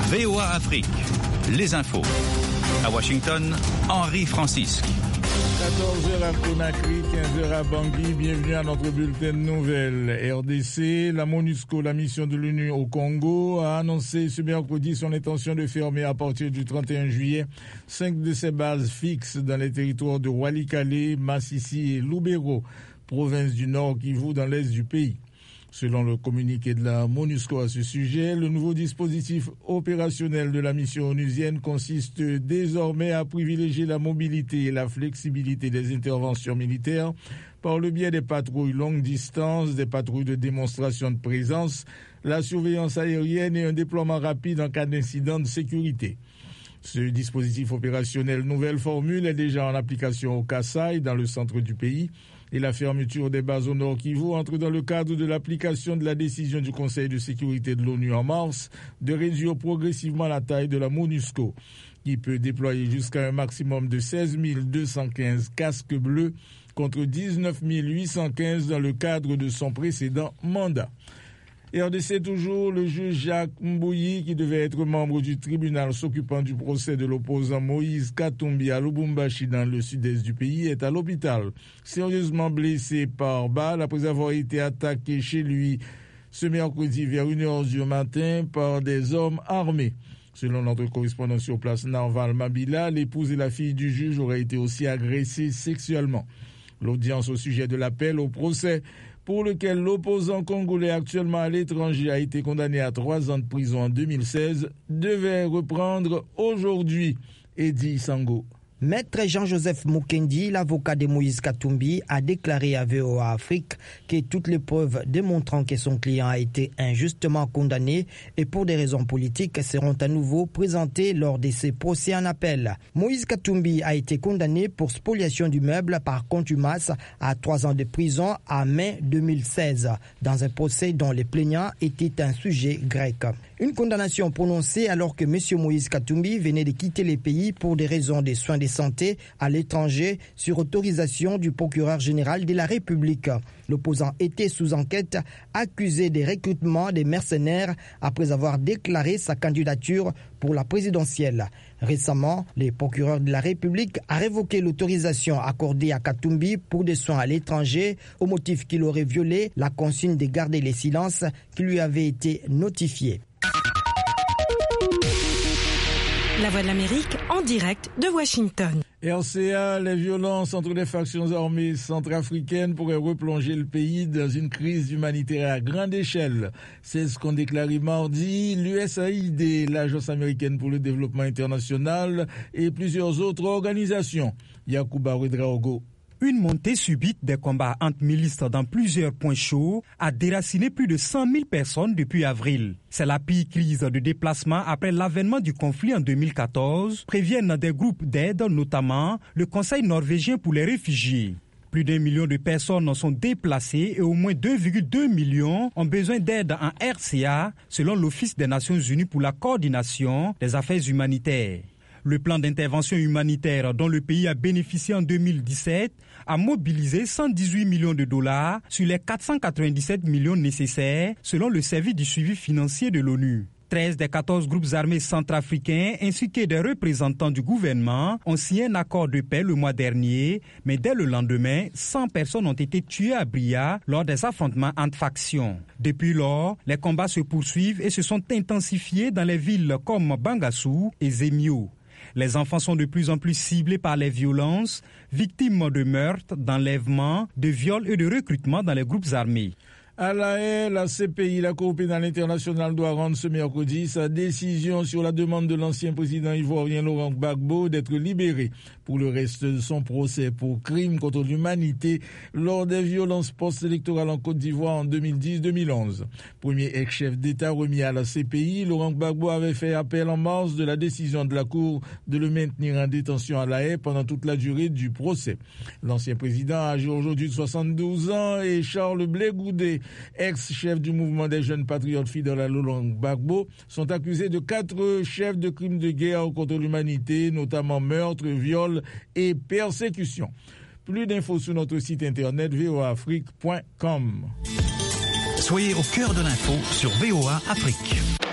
VOA Afrique, les infos. À Washington, Henri Francisque. 14h à Conakry, 15h à Bangui, bienvenue à notre bulletin de nouvelles. RDC, la MONUSCO, la mission de l'ONU au Congo, a annoncé ce mercredi son intention de fermer à partir du 31 juillet 5 de ses bases fixes dans les territoires de Walikale, Massissi et Lubero, province du Nord Kivu dans l'est du pays. Selon le communiqué de la MONUSCO à ce sujet, le nouveau dispositif opérationnel de la mission onusienne consiste désormais à privilégier la mobilité et la flexibilité des interventions militaires par le biais des patrouilles longue distance, des patrouilles de démonstration de présence, la surveillance aérienne et un déploiement rapide en cas d'incident de sécurité. Ce dispositif opérationnel nouvelle formule est déjà en application au Kasaï, dans le centre du pays, et la fermeture des bases au Nord Kivu entre dans le cadre de l'application de la décision du Conseil de sécurité de l'ONU en mars de réduire progressivement la taille de la MONUSCO, qui peut déployer jusqu'à un maximum de 16 215 casques bleus contre 19 815 dans le cadre de son précédent mandat. RDC toujours, le juge Jacques Mbouyi, qui devait être membre du tribunal s'occupant du procès de l'opposant Moïse Katumbi à Lubumbashi dans le sud-est du pays, est à l'hôpital, sérieusement blessé par balle après avoir été attaqué chez lui ce mercredi vers 1h du matin par des hommes armés. Selon notre correspondant sur place, Narval Mabila, l'épouse et la fille du juge auraient été aussi agressées sexuellement. L'audience au sujet de l'appel au procès pour lequel l'opposant congolais actuellement à l'étranger a été condamné à 3 ans de prison en 2016, devait reprendre aujourd'hui. Eddy Sango. Maître Jean-Joseph Mukendi, l'avocat de Moïse Katumbi, a déclaré à VOA Afrique que toutes les preuves démontrant que son client a été injustement condamné et pour des raisons politiques seront à nouveau présentées lors de ces procès en appel. Moïse Katumbi a été condamné pour spoliation du meuble par contumace à 3 ans de prison en mai 2016, dans un procès dont les plaignants étaient un sujet grec. Une condamnation prononcée alors que M. Moïse Katumbi venait de quitter le pays pour des raisons de soins de santé à l'étranger sur autorisation du procureur général de la République. L'opposant était sous enquête, accusé de recrutement des mercenaires après avoir déclaré sa candidature pour la présidentielle. Récemment, le procureur de la République a révoqué l'autorisation accordée à Katumbi pour des soins à l'étranger au motif qu'il aurait violé la consigne de garder le silence qui lui avait été notifiée. La Voix de l'Amérique en direct de Washington. RCA, les violences entre les factions armées centrafricaines pourraient replonger le pays dans une crise humanitaire à grande échelle. C'est ce qu'ont déclaré mardi l'USAID, l'Agence américaine pour le développement international et plusieurs autres organisations. Yacouba Ouedraogo. Une montée subite des combats entre milices dans plusieurs points chauds a déraciné plus de 100 000 personnes depuis avril. C'est la pire crise de déplacement après l'avènement du conflit en 2014, préviennent des groupes d'aide, notamment le Conseil norvégien pour les réfugiés. Plus d'1 million de personnes sont déplacées et au moins 2,2 millions ont besoin d'aide en RCA, selon l'Office des Nations Unies pour la coordination des affaires humanitaires. Le plan d'intervention humanitaire dont le pays a bénéficié en 2017 a mobilisé 118 millions de dollars sur les 497 millions nécessaires selon le service du suivi financier de l'ONU. 13 des 14 groupes armés centrafricains ainsi que des représentants du gouvernement ont signé un accord de paix le mois dernier, mais dès le lendemain, 100 personnes ont été tuées à Bria lors des affrontements entre factions. Depuis lors, les combats se poursuivent et se sont intensifiés dans les villes comme Bangassou et Zemio. Les enfants sont de plus en plus ciblés par les violences, victimes de meurtres, d'enlèvements, de viols et de recrutement dans les groupes armés. À La Haye, la CPI, la Cour pénale internationale, doit rendre ce mercredi sa décision sur la demande de l'ancien président ivoirien Laurent Gbagbo d'être libéré pour le reste de son procès pour crime contre l'humanité lors des violences post-électorales en Côte d'Ivoire en 2010-2011. Premier ex-chef d'État remis à la CPI, Laurent Gbagbo avait fait appel en mars de la décision de la Cour de le maintenir en détention à La Haye pendant toute la durée du procès. L'ancien président, âgé aujourd'hui de 72 ans, et Charles Blé Goudé, ex-chef du mouvement des jeunes patriotes fidèles à Laurent Gbagbo, sont accusés de 4 chefs de crimes de guerre contre l'humanité, notamment meurtre, viol et persécution. Plus d'infos sur notre site internet voaafrique.com. Soyez au cœur de l'info sur VOA Afrique.